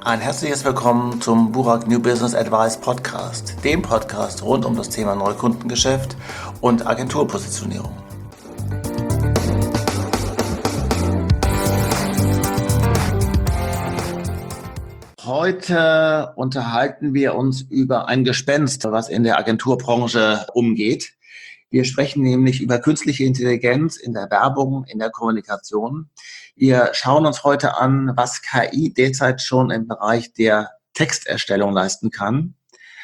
Ein herzliches Willkommen zum Burak New Business Advice Podcast, dem Podcast rund um das Thema Neukundengeschäft und Agenturpositionierung. Heute unterhalten wir uns über ein Gespenst, was in der Agenturbranche umgeht. Wir sprechen nämlich über künstliche Intelligenz in der Werbung, in der Kommunikation. Wir schauen uns heute an, was KI derzeit schon im Bereich der Texterstellung leisten kann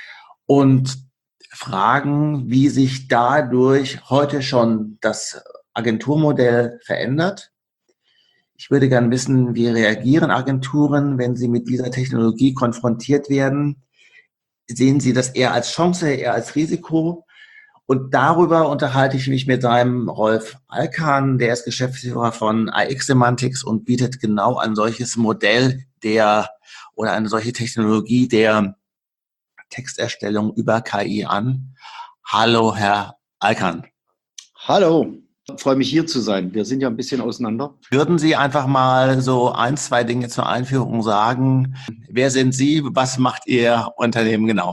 und fragen, wie sich dadurch heute schon das Agenturmodell verändert. Ich würde gerne wissen, wie reagieren Agenturen, wenn sie mit dieser Technologie konfrontiert werden? Sehen sie das eher als Chance, eher als Risiko? Und darüber unterhalte ich mich mit seinem Rolf Alkan, der ist Geschäftsführer von AX Semantics und bietet genau ein solches Modell oder eine solche Technologie der Texterstellung über KI an. Hallo, Herr Alkan. Hallo, freue mich hier zu sein. Wir sind ja ein bisschen auseinander. Würden Sie einfach mal so 2 Dinge zur Einführung sagen? Wer sind Sie? Was macht Ihr Unternehmen genau?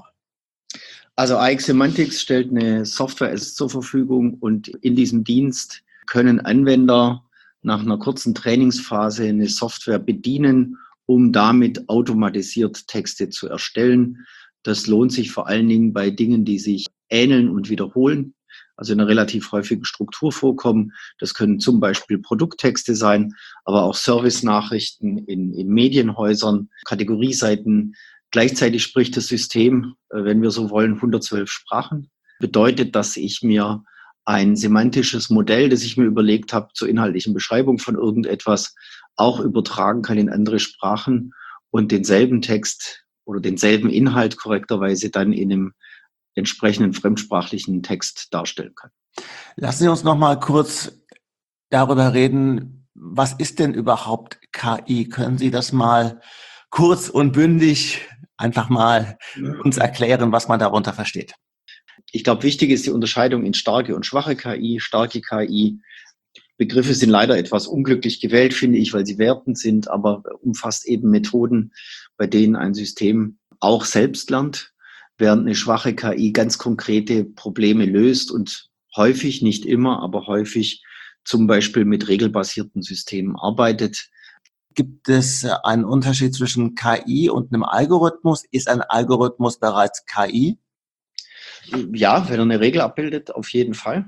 Also AX Semantics stellt eine Software zur Verfügung und in diesem Dienst können Anwender nach einer kurzen Trainingsphase eine Software bedienen, um damit automatisiert Texte zu erstellen. Das lohnt sich vor allen Dingen bei Dingen, die sich ähneln und wiederholen, also in einer relativ häufigen Struktur vorkommen. Das können zum Beispiel Produkttexte sein, aber auch Service-Nachrichten in Medienhäusern, Kategorieseiten. Gleichzeitig spricht das System, wenn wir so wollen, 112 Sprachen. Bedeutet, dass ich mir ein semantisches Modell, das ich mir überlegt habe, zur inhaltlichen Beschreibung von irgendetwas, auch übertragen kann in andere Sprachen und denselben Text oder denselben Inhalt korrekterweise dann in einem entsprechenden fremdsprachlichen Text darstellen kann. Lassen Sie uns noch mal kurz darüber reden, was ist denn überhaupt KI? Können Sie das mal kurz und bündig einfach mal uns erklären, was man darunter versteht? Ich glaube, wichtig ist die Unterscheidung in starke und schwache KI. Starke KI, Begriffe sind leider etwas unglücklich gewählt, finde ich, weil sie wertend sind, aber umfasst eben Methoden, bei denen ein System auch selbst lernt, während eine schwache KI ganz konkrete Probleme löst und häufig, nicht immer, aber häufig zum Beispiel mit regelbasierten Systemen arbeitet. Gibt es einen Unterschied zwischen KI und einem Algorithmus? Ist ein Algorithmus bereits KI? Ja, wenn er eine Regel abbildet, auf jeden Fall.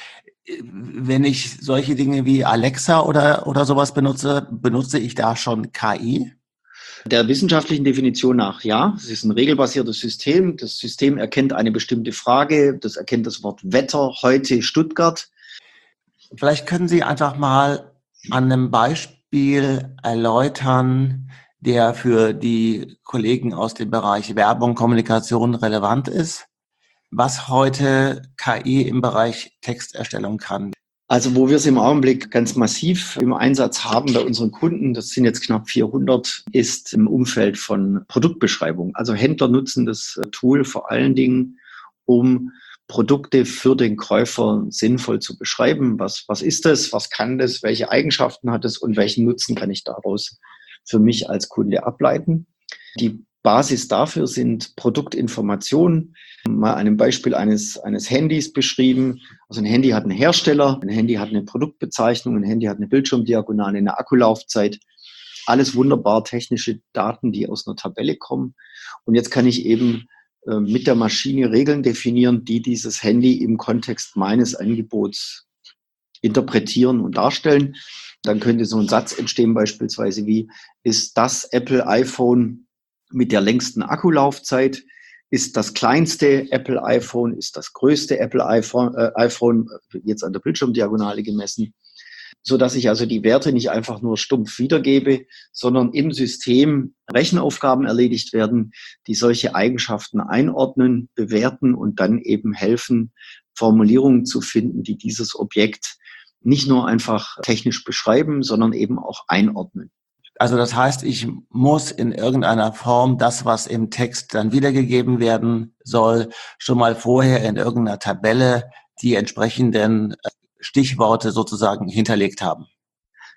Wenn ich solche Dinge wie Alexa oder sowas benutze ich da schon KI? Der wissenschaftlichen Definition nach, ja. Es ist ein regelbasiertes System. Das System erkennt eine bestimmte Frage. Das erkennt das Wort Wetter, heute Stuttgart. Vielleicht können Sie einfach mal an einem Beispiel erläutern, der für die Kollegen aus dem Bereich Werbung, Kommunikation relevant ist, was heute KI im Bereich Texterstellung kann. Also wo wir es im Augenblick ganz massiv im Einsatz haben bei unseren Kunden, das sind jetzt knapp 400, ist im Umfeld von Produktbeschreibung. Also Händler nutzen das Tool vor allen Dingen, um Produkte für den Käufer sinnvoll zu beschreiben. Was ist das? Was kann das? Welche Eigenschaften hat es? Und welchen Nutzen kann ich daraus für mich als Kunde ableiten? Die Basis dafür sind Produktinformationen. Mal an einem Beispiel eines Handys beschrieben. Also ein Handy hat einen Hersteller, ein Handy hat eine Produktbezeichnung, ein Handy hat eine Bildschirmdiagonale, eine Akkulaufzeit. Alles wunderbar technische Daten, die aus einer Tabelle kommen. Und jetzt kann ich eben mit der Maschine Regeln definieren, die dieses Handy im Kontext meines Angebots interpretieren und darstellen. Dann könnte so ein Satz entstehen beispielsweise wie, ist das Apple iPhone mit der längsten Akkulaufzeit? Ist das kleinste Apple iPhone, ist das größte Apple iPhone jetzt an der Bildschirmdiagonale gemessen, so dass ich also die Werte nicht einfach nur stumpf wiedergebe, sondern im System Rechenaufgaben erledigt werden, die solche Eigenschaften einordnen, bewerten und dann eben helfen, Formulierungen zu finden, die dieses Objekt nicht nur einfach technisch beschreiben, sondern eben auch einordnen. Also das heißt, ich muss in irgendeiner Form das, was im Text dann wiedergegeben werden soll, schon mal vorher in irgendeiner Tabelle die entsprechenden Stichworte sozusagen hinterlegt haben.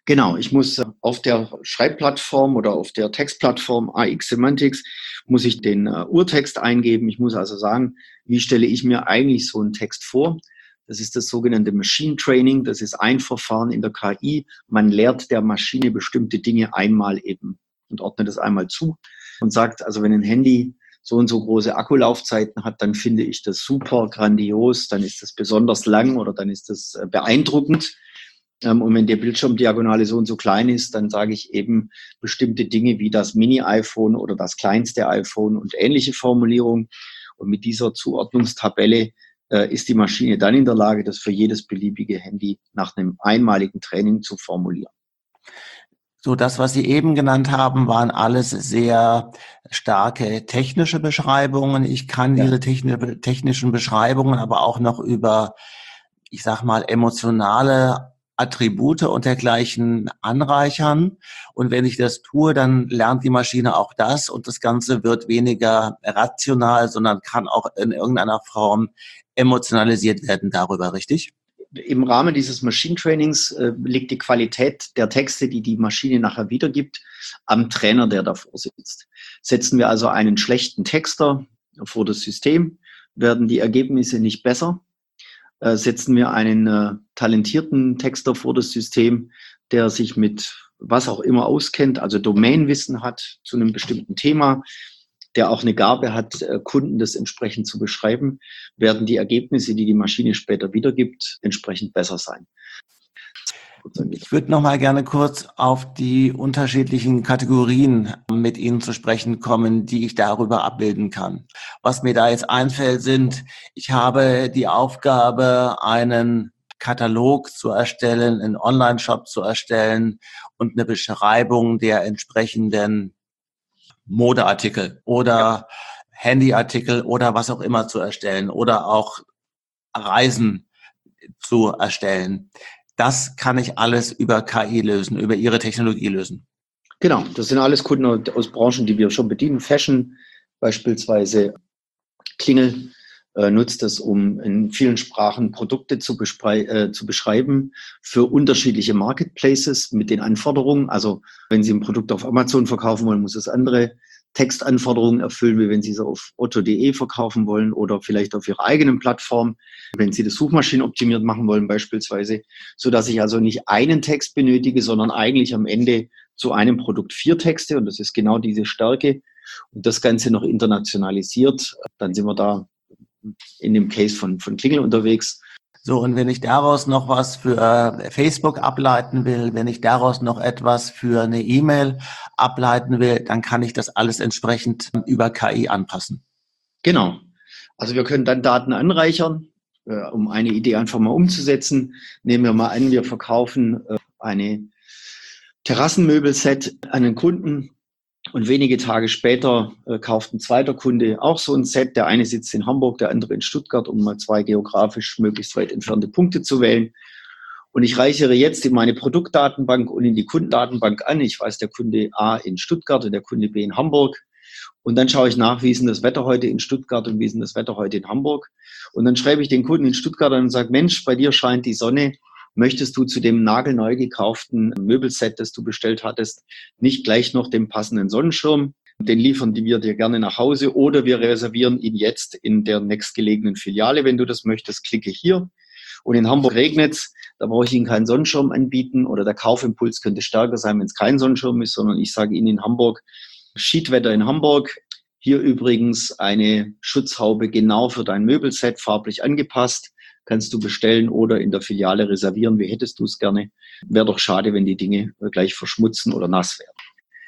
Genau, ich muss auf der Schreibplattform oder auf der Textplattform AX Semantics muss ich den Urtext eingeben. Ich muss also sagen, wie stelle ich mir eigentlich so einen Text vor? Das ist das sogenannte Machine Training. Das ist ein Verfahren in der KI. Man lehrt der Maschine bestimmte Dinge einmal eben und ordnet es einmal zu und sagt, also wenn ein Handy so und so große Akkulaufzeiten hat, dann finde ich das super grandios, dann ist das besonders lang oder dann ist das beeindruckend. Und wenn die Bildschirmdiagonale so und so klein ist, dann sage ich eben bestimmte Dinge wie das Mini-iPhone oder das kleinste iPhone und ähnliche Formulierungen. Und mit dieser Zuordnungstabelle ist die Maschine dann in der Lage, das für jedes beliebige Handy nach einem einmaligen Training zu formulieren. So, das, was Sie eben genannt haben, waren alles sehr starke technische Beschreibungen. Ich kann diese technischen Beschreibungen aber auch noch über, ich sag mal, emotionale Attribute und dergleichen anreichern. Und wenn ich das tue, dann lernt die Maschine auch das und das Ganze wird weniger rational, sondern kann auch in irgendeiner Form emotionalisiert werden darüber, richtig? Im Rahmen dieses Machine Trainings liegt die Qualität der Texte, die die Maschine nachher wiedergibt, am Trainer, der davor sitzt. Setzen wir also einen schlechten Texter vor das System, werden die Ergebnisse nicht besser. Setzen wir einen talentierten Texter vor das System, der sich mit was auch immer auskennt, also Domainwissen hat zu einem bestimmten Thema, der auch eine Gabe hat, Kunden das entsprechend zu beschreiben, werden die Ergebnisse, die die Maschine später wiedergibt, entsprechend besser sein. Ich würde noch mal gerne kurz auf die unterschiedlichen Kategorien mit Ihnen zu sprechen kommen, die ich darüber abbilden kann. Was mir da jetzt einfällt, sind, ich habe die Aufgabe, einen Katalog zu erstellen, einen Online-Shop zu erstellen und eine Beschreibung der entsprechenden Modeartikel oder Handyartikel oder was auch immer zu erstellen oder auch Reisen zu erstellen. Das kann ich alles über KI lösen, über Ihre Technologie lösen. Genau, das sind alles Kunden aus Branchen, die wir schon bedienen. Fashion beispielsweise, Klingel nutzt es, um in vielen Sprachen Produkte zu beschreiben für unterschiedliche Marketplaces mit den Anforderungen. Also wenn Sie ein Produkt auf Amazon verkaufen wollen, muss es andere Textanforderungen erfüllen, wie wenn Sie es auf otto.de verkaufen wollen oder vielleicht auf Ihrer eigenen Plattform, wenn Sie das suchmaschinenoptimiert machen wollen beispielsweise, sodass ich also nicht einen Text benötige, sondern eigentlich am Ende zu einem Produkt 4 Texte und das ist genau diese Stärke und das Ganze noch internationalisiert, dann sind wir da in dem Case von Klingel unterwegs. So, und wenn ich daraus noch was für Facebook ableiten will, wenn ich daraus noch etwas für eine E-Mail ableiten will, dann kann ich das alles entsprechend über KI anpassen. Genau. Also wir können dann Daten anreichern, um eine Idee einfach mal umzusetzen. Nehmen wir mal an, wir verkaufen eine Terrassenmöbelset an einen Kunden und wenige Tage später kauft ein zweiter Kunde auch so ein Set. Der eine sitzt in Hamburg, der andere in Stuttgart, um mal 2 geografisch möglichst weit entfernte Punkte zu wählen. Und ich reichere jetzt in meine Produktdatenbank und in die Kundendatenbank an. Ich weiß, der Kunde A in Stuttgart und der Kunde B in Hamburg. Und dann schaue ich nach, wie ist denn das Wetter heute in Stuttgart und wie ist denn das Wetter heute in Hamburg. Und dann schreibe ich den Kunden in Stuttgart an und sage, Mensch, bei dir scheint die Sonne. Möchtest du zu dem nagelneu gekauften Möbelset, das du bestellt hattest, nicht gleich noch den passenden Sonnenschirm? Den liefern wir dir gerne nach Hause oder wir reservieren ihn jetzt in der nächstgelegenen Filiale, wenn du das möchtest. Klicke hier. Und in Hamburg regnet es, da brauche ich Ihnen keinen Sonnenschirm anbieten oder der Kaufimpuls könnte stärker sein, wenn es kein Sonnenschirm ist, sondern ich sage Ihnen in Hamburg, Schiedwetter in Hamburg. Hier übrigens eine Schutzhaube genau für dein Möbelset, farblich angepasst. Kannst du bestellen oder in der Filiale reservieren. Wie hättest du es gerne? Wäre doch schade, wenn die Dinge gleich verschmutzen oder nass werden.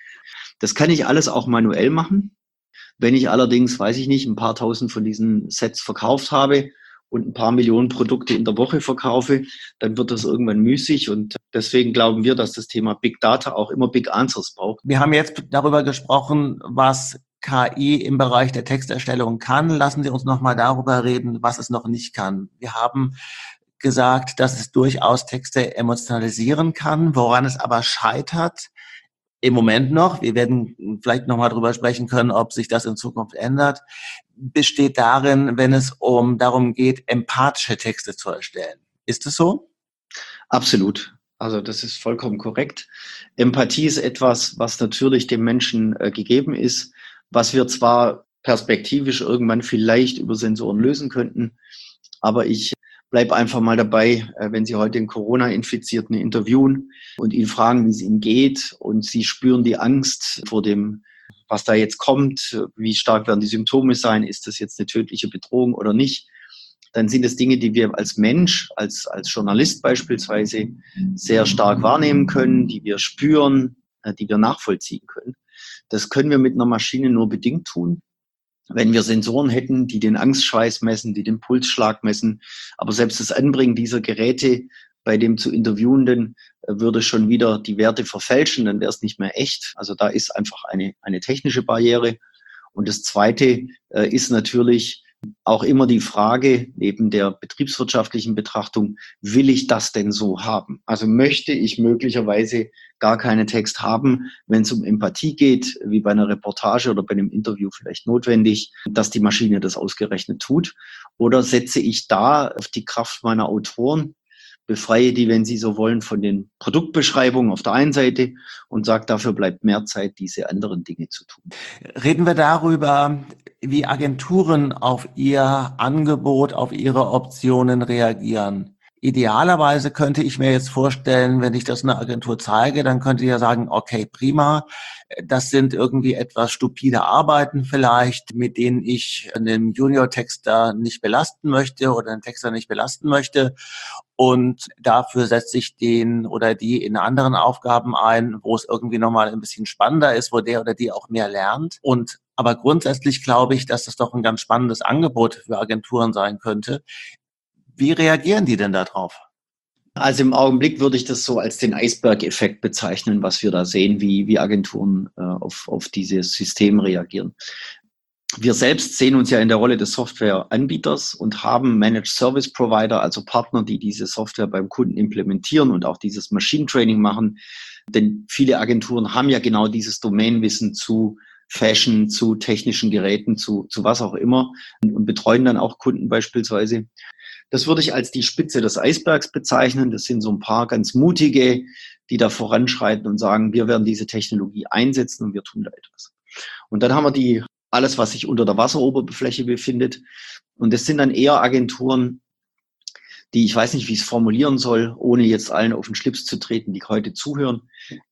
Das kann ich alles auch manuell machen. Wenn ich allerdings, weiß ich nicht, ein paar tausend von diesen Sets verkauft habe und ein paar Millionen Produkte in der Woche verkaufe, dann wird das irgendwann müßig. Und deswegen glauben wir, dass das Thema Big Data auch immer Big Answers braucht. Wir haben jetzt darüber gesprochen, was KI im Bereich der Texterstellung kann. Lassen Sie uns noch mal darüber reden, was es noch nicht kann. Wir haben gesagt, dass es durchaus Texte emotionalisieren kann, woran es aber scheitert. Im Moment noch, wir werden vielleicht noch mal drüber sprechen können, ob sich das in Zukunft ändert, besteht darin, wenn es darum geht, empathische Texte zu erstellen. Ist es so? Absolut. Also das ist vollkommen korrekt. Empathie ist etwas, was natürlich dem Menschen gegeben ist, was wir zwar perspektivisch irgendwann vielleicht über Sensoren lösen könnten, aber ich bleibe einfach mal dabei, wenn Sie heute einen Corona-Infizierten interviewen und ihn fragen, wie es ihm geht, und Sie spüren die Angst vor dem, was da jetzt kommt, wie stark werden die Symptome sein, ist das jetzt eine tödliche Bedrohung oder nicht, dann sind es Dinge, die wir als Mensch, als Journalist beispielsweise sehr stark wahrnehmen können, die wir spüren, die wir nachvollziehen können. Das können wir mit einer Maschine nur bedingt tun. Wenn wir Sensoren hätten, die den Angstschweiß messen, die den Pulsschlag messen, aber selbst das Anbringen dieser Geräte bei dem zu Interviewenden würde schon wieder die Werte verfälschen, dann wäre es nicht mehr echt. Also da ist einfach eine technische Barriere. Und das Zweite ist natürlich auch immer die Frage, neben der betriebswirtschaftlichen Betrachtung, will ich das denn so haben? Also möchte ich möglicherweise gar keinen Text haben, wenn es um Empathie geht, wie bei einer Reportage oder bei einem Interview vielleicht notwendig, dass die Maschine das ausgerechnet tut? Oder setze ich da auf die Kraft meiner Autoren, befreie die, wenn Sie so wollen, von den Produktbeschreibungen auf der einen Seite und sage, dafür bleibt mehr Zeit, diese anderen Dinge zu tun. Reden wir darüber, wie Agenturen auf ihr Angebot, auf ihre Optionen reagieren. Idealerweise könnte ich mir jetzt vorstellen, wenn ich das einer Agentur zeige, dann könnte ich ja sagen, okay, prima, das sind irgendwie etwas stupide Arbeiten vielleicht, mit denen ich einen Junior-Texter nicht belasten möchte oder einen Texter nicht belasten möchte. Und dafür setze ich den oder die in anderen Aufgaben ein, wo es irgendwie nochmal ein bisschen spannender ist, wo der oder die auch mehr lernt. Aber grundsätzlich glaube ich, dass das doch ein ganz spannendes Angebot für Agenturen sein könnte. Wie reagieren die denn darauf? Also im Augenblick würde ich das so als den Eisberg-Effekt bezeichnen, was wir da sehen, wie Agenturen auf dieses System reagieren. Wir selbst sehen uns ja in der Rolle des Softwareanbieters und haben Managed Service Provider, also Partner, die diese Software beim Kunden implementieren und auch dieses Machine Training machen. Denn viele Agenturen haben ja genau dieses Domainwissen zu Fashion, zu technischen Geräten, zu was auch immer und betreuen dann auch Kunden beispielsweise. Das würde ich als die Spitze des Eisbergs bezeichnen. Das sind so ein paar ganz mutige, die da voranschreiten und sagen, wir werden diese Technologie einsetzen und wir tun da etwas. Und dann haben wir alles, was sich unter der Wasseroberfläche befindet. Und das sind dann eher Agenturen, die, ich weiß nicht, wie ich es formulieren soll, ohne jetzt allen auf den Schlips zu treten, die heute zuhören.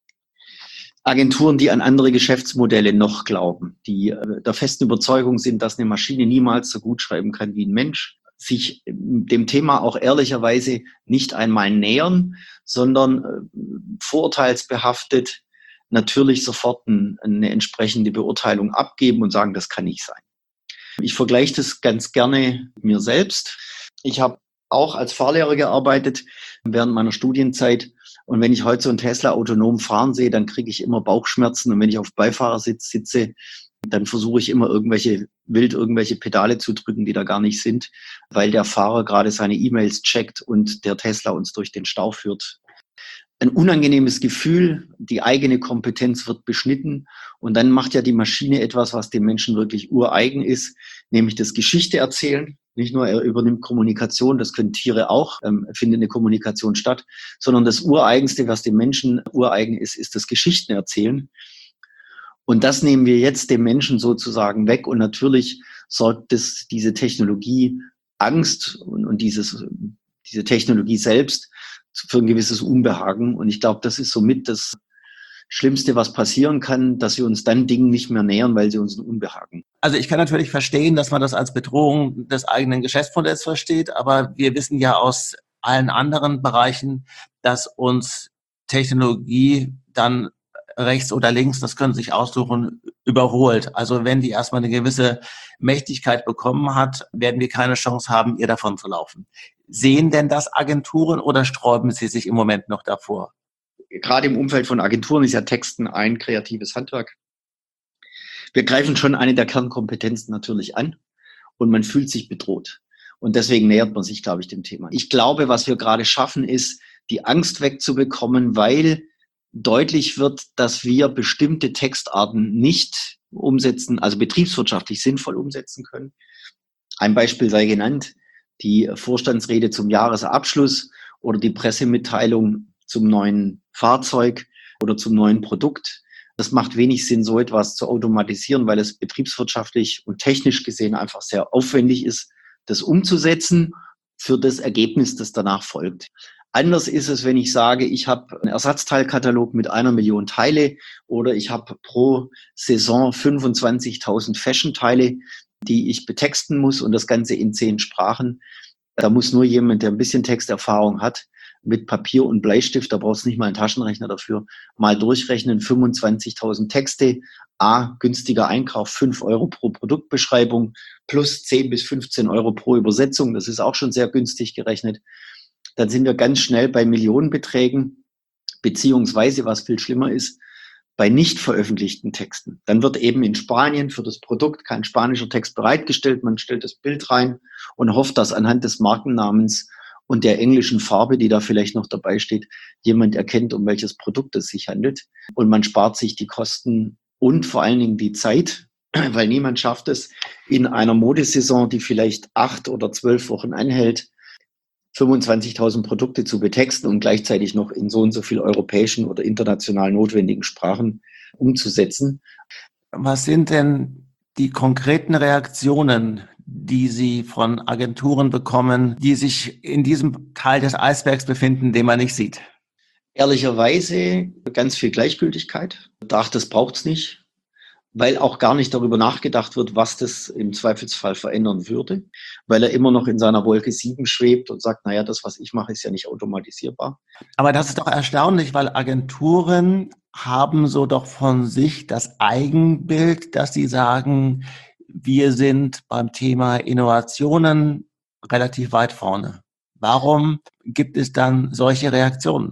Agenturen, die an andere Geschäftsmodelle noch glauben, die der festen Überzeugung sind, dass eine Maschine niemals so gut schreiben kann wie ein Mensch, sich dem Thema auch ehrlicherweise nicht einmal nähern, sondern vorurteilsbehaftet natürlich sofort eine entsprechende Beurteilung abgeben und sagen, das kann nicht sein. Ich vergleiche das ganz gerne mit mir selbst. Ich habe auch als Fahrlehrer gearbeitet während meiner Studienzeit. Und wenn ich heute so einen Tesla autonom fahren sehe, dann kriege ich immer Bauchschmerzen. Und wenn ich auf Beifahrersitz sitze, dann versuche ich immer irgendwelche Pedale zu drücken, die da gar nicht sind, weil der Fahrer gerade seine E-Mails checkt und der Tesla uns durch den Stau führt. Ein unangenehmes Gefühl, die eigene Kompetenz wird beschnitten und dann macht ja die Maschine etwas, was dem Menschen wirklich ureigen ist, nämlich das Geschichte erzählen. Nicht nur er übernimmt Kommunikation, das können Tiere auch, findet eine Kommunikation statt, sondern das Ureigenste, was dem Menschen ureigen ist, ist das Geschichten erzählen. Und das nehmen wir jetzt dem Menschen sozusagen weg und natürlich sorgt diese Technologie Angst und diese Technologie selbst für ein gewisses Unbehagen. Und ich glaube, das ist somit das Schlimmste, was passieren kann, dass wir uns dann Dingen nicht mehr nähern, weil sie uns ein Unbehagen. Also ich kann natürlich verstehen, dass man das als Bedrohung des eigenen Geschäftsmodells versteht, aber wir wissen ja aus allen anderen Bereichen, dass uns Technologie dann rechts oder links, das können Sie sich aussuchen, überholt. Also wenn die erstmal eine gewisse Mächtigkeit bekommen hat, werden wir keine Chance haben, ihr davon zu laufen. Sehen denn das Agenturen oder sträuben sie sich im Moment noch davor? Gerade im Umfeld von Agenturen ist ja Texten ein kreatives Handwerk. Wir greifen schon eine der Kernkompetenzen natürlich an und man fühlt sich bedroht. Und deswegen nähert man sich, glaube ich, dem Thema. Ich glaube, was wir gerade schaffen, ist, die Angst wegzubekommen, weil deutlich wird, dass wir bestimmte Textarten nicht umsetzen, also betriebswirtschaftlich sinnvoll umsetzen können. Ein Beispiel sei genannt, die Vorstandsrede zum Jahresabschluss oder die Pressemitteilung zum neuen Fahrzeug oder zum neuen Produkt. Das macht wenig Sinn, so etwas zu automatisieren, weil es betriebswirtschaftlich und technisch gesehen einfach sehr aufwendig ist, das umzusetzen für das Ergebnis, das danach folgt. Anders ist es, wenn ich sage, ich habe einen Ersatzteilkatalog mit 1 Million Teile oder ich habe pro Saison 25.000 Fashion-Teile, die ich betexten muss und das Ganze in 10 Sprachen. Da muss nur jemand, der ein bisschen Texterfahrung hat, mit Papier und Bleistift, da brauchst du nicht mal einen Taschenrechner dafür, mal durchrechnen, 25.000 Texte, günstiger Einkauf, 5 Euro pro Produktbeschreibung, plus 10 bis 15 Euro pro Übersetzung, das ist auch schon sehr günstig gerechnet. Dann sind wir ganz schnell bei Millionenbeträgen, beziehungsweise, was viel schlimmer ist, bei nicht veröffentlichten Texten. Dann wird eben in Spanien für das Produkt kein spanischer Text bereitgestellt, man stellt das Bild rein und hofft, dass anhand des Markennamens und der englischen Farbe, die da vielleicht noch dabei steht, jemand erkennt, um welches Produkt es sich handelt. Und man spart sich die Kosten und vor allen Dingen die Zeit, weil niemand schafft es, in einer Modesaison, die vielleicht 8 oder 12 Wochen anhält, 25.000 Produkte zu betexten und gleichzeitig noch in so und so viel europäischen oder international notwendigen Sprachen umzusetzen. Was sind denn die konkreten Reaktionen, die Sie von Agenturen bekommen, die sich in diesem Teil des Eisbergs befinden, den man nicht sieht? Ehrlicherweise ganz viel Gleichgültigkeit. Ach, das braucht's nicht, weil auch gar nicht darüber nachgedacht wird, was das im Zweifelsfall verändern würde, weil er immer noch in seiner Wolke 7 schwebt und sagt, naja, das, was ich mache, ist ja nicht automatisierbar. Aber das ist doch erstaunlich, weil Agenturen haben so doch von sich das Eigenbild, dass sie sagen, wir sind beim Thema Innovationen relativ weit vorne. Warum gibt es dann solche Reaktionen?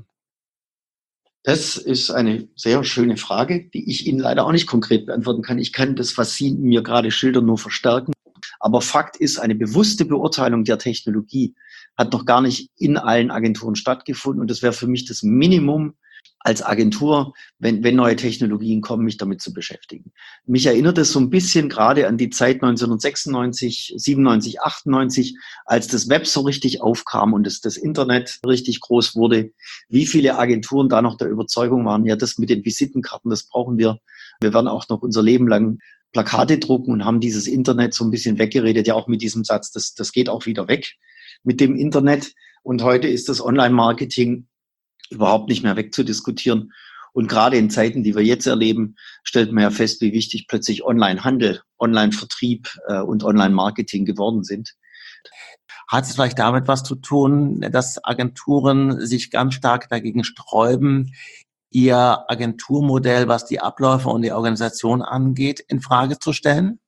Das ist eine sehr schöne Frage, die ich Ihnen leider auch nicht konkret beantworten kann. Ich kann das, was Sie mir gerade schildern, nur verstärken. Aber Fakt ist, eine bewusste Beurteilung der Technologie hat noch gar nicht in allen Agenturen stattgefunden. Und das wäre für mich das Minimum als Agentur, wenn neue Technologien kommen, mich damit zu beschäftigen. Mich erinnert es so ein bisschen gerade an die Zeit 1996, 97, 98, als das Web so richtig aufkam und das Internet richtig groß wurde, wie viele Agenturen da noch der Überzeugung waren, ja, das mit den Visitenkarten, das brauchen wir. Wir werden auch noch unser Leben lang Plakate drucken und haben dieses Internet so ein bisschen weggeredet, ja auch mit diesem Satz, das geht auch wieder weg mit dem Internet. Und heute ist das Online-Marketing überhaupt nicht mehr wegzudiskutieren. Und gerade in Zeiten, die wir jetzt erleben, stellt man ja fest, wie wichtig plötzlich Online-Handel, Online-Vertrieb und Online-Marketing geworden sind. Hat es vielleicht damit was zu tun, dass Agenturen sich ganz stark dagegen sträuben, ihr Agenturmodell, was die Abläufe und die Organisation angeht, in Frage zu stellen?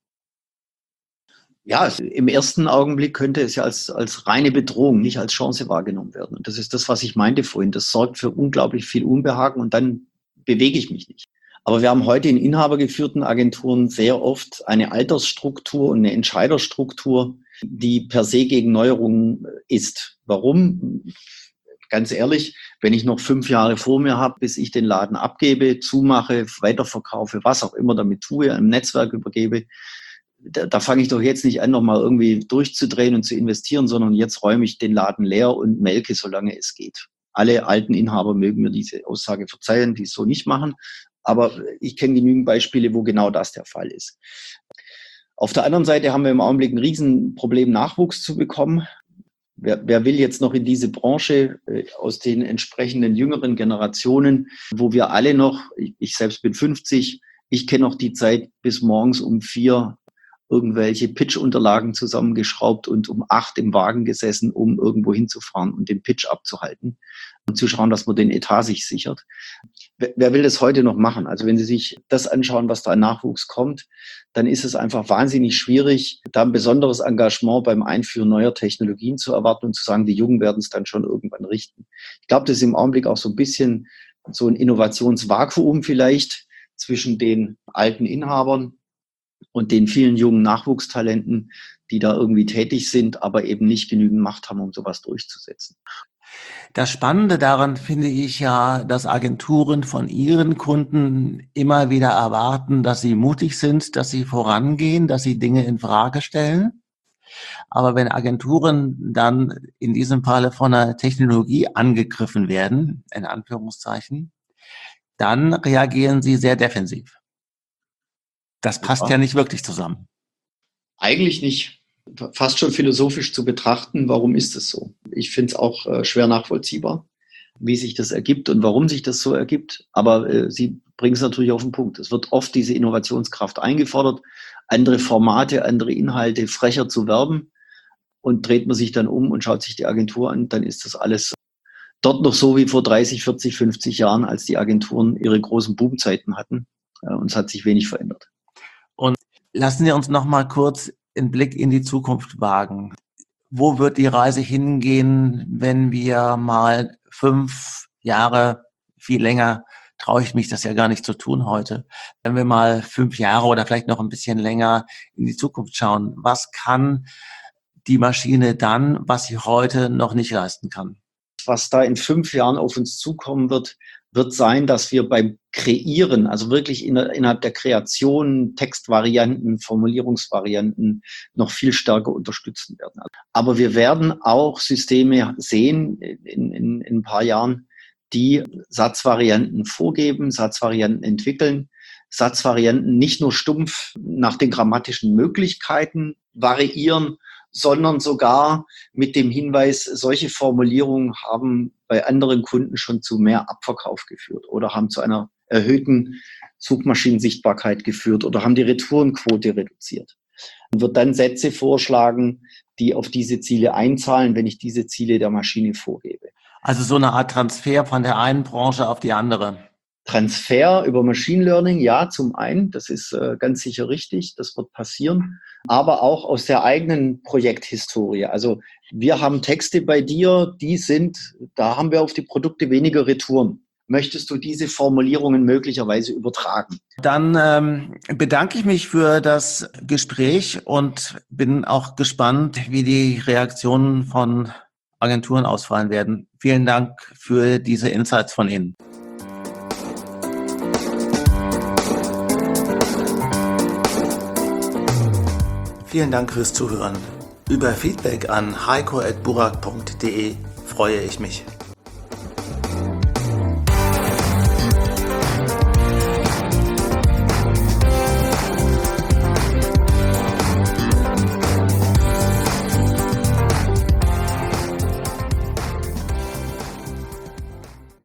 Ja, im ersten Augenblick könnte es ja als reine Bedrohung, nicht als Chance wahrgenommen werden. Und das ist das, was ich meinte vorhin. Das sorgt für unglaublich viel Unbehagen und dann bewege ich mich nicht. Aber wir haben heute in inhabergeführten Agenturen sehr oft eine Altersstruktur und eine Entscheiderstruktur, die per se gegen Neuerungen ist. Warum? Ganz ehrlich, wenn ich noch 5 Jahre vor mir habe, bis ich den Laden abgebe, zumache, weiterverkaufe, was auch immer damit tue, einem Netzwerk übergebe, da fange ich doch jetzt nicht an, nochmal irgendwie durchzudrehen und zu investieren, sondern jetzt räume ich den Laden leer und melke, solange es geht. Alle alten Inhaber mögen mir diese Aussage verzeihen, die es so nicht machen. Aber ich kenne genügend Beispiele, wo genau das der Fall ist. Auf der anderen Seite haben wir im Augenblick ein Riesenproblem, Nachwuchs zu bekommen. Wer will jetzt noch in diese Branche aus den entsprechenden jüngeren Generationen, wo wir alle noch, ich selbst bin 50, ich kenne noch die Zeit bis morgens um 4 irgendwelche Pitch-Unterlagen zusammengeschraubt und um 8 im Wagen gesessen, um irgendwo hinzufahren und den Pitch abzuhalten und zu schauen, dass man den Etat sich sichert. Wer will das heute noch machen? Also wenn Sie sich das anschauen, was da an Nachwuchs kommt, dann ist es einfach wahnsinnig schwierig, da ein besonderes Engagement beim Einführen neuer Technologien zu erwarten und zu sagen, die Jungen werden es dann schon irgendwann richten. Ich glaube, das ist im Augenblick auch so ein bisschen so ein Innovationsvakuum vielleicht zwischen den alten Inhabern und den vielen jungen Nachwuchstalenten, die da irgendwie tätig sind, aber eben nicht genügend Macht haben, um sowas durchzusetzen. Das Spannende daran finde ich ja, dass Agenturen von ihren Kunden immer wieder erwarten, dass sie mutig sind, dass sie vorangehen, dass sie Dinge in Frage stellen. Aber wenn Agenturen dann in diesem Falle von einer Technologie angegriffen werden, in Anführungszeichen, dann reagieren sie sehr defensiv. Das passt ja nicht wirklich zusammen. Eigentlich nicht. Fast schon philosophisch zu betrachten, warum ist es so? Ich finde es auch schwer nachvollziehbar, wie sich das ergibt und warum sich das so ergibt. Aber Sie bringen es natürlich auf den Punkt. Es wird oft diese Innovationskraft eingefordert, andere Formate, andere Inhalte frecher zu werben. Und dreht man sich dann um und schaut sich die Agentur an, dann ist das alles dort noch so wie vor 30, 40, 50 Jahren, als die Agenturen ihre großen Boomzeiten hatten. Und es hat sich wenig verändert. Und lassen Sie uns noch mal kurz einen Blick in die Zukunft wagen. Wo wird die Reise hingehen, wenn wir mal 5 Jahre, viel länger, traue ich mich das ja gar nicht zu tun heute, wenn wir mal 5 Jahre oder vielleicht noch ein bisschen länger in die Zukunft schauen? Was kann die Maschine dann, was sie heute noch nicht leisten kann? Was da in 5 Jahren auf uns zukommen wird, wird sein, dass wir beim Kreieren, also wirklich innerhalb der Kreation, Textvarianten, Formulierungsvarianten noch viel stärker unterstützen werden. Aber wir werden auch Systeme sehen in ein paar Jahren, die Satzvarianten vorgeben, Satzvarianten entwickeln, Satzvarianten nicht nur stumpf nach den grammatischen Möglichkeiten variieren, sondern sogar mit dem Hinweis, solche Formulierungen haben bei anderen Kunden schon zu mehr Abverkauf geführt oder haben zu einer erhöhten Suchmaschinensichtbarkeit geführt oder haben die Retourenquote reduziert. Und wird dann Sätze vorschlagen, die auf diese Ziele einzahlen, wenn ich diese Ziele der Maschine vorgebe. Also so eine Art Transfer von der einen Branche auf die andere. Transfer über Machine Learning, ja, zum einen, das ist ganz sicher richtig, das wird passieren, aber auch aus der eigenen Projekthistorie. Also wir haben Texte bei dir, da haben wir auf die Produkte weniger Retouren. Möchtest du diese Formulierungen möglicherweise übertragen? Dann bedanke ich mich für das Gespräch und bin auch gespannt, wie die Reaktionen von Agenturen ausfallen werden. Vielen Dank für diese Insights von Ihnen. Vielen Dank fürs Zuhören. Über Feedback an heiko@burak.de freue ich mich.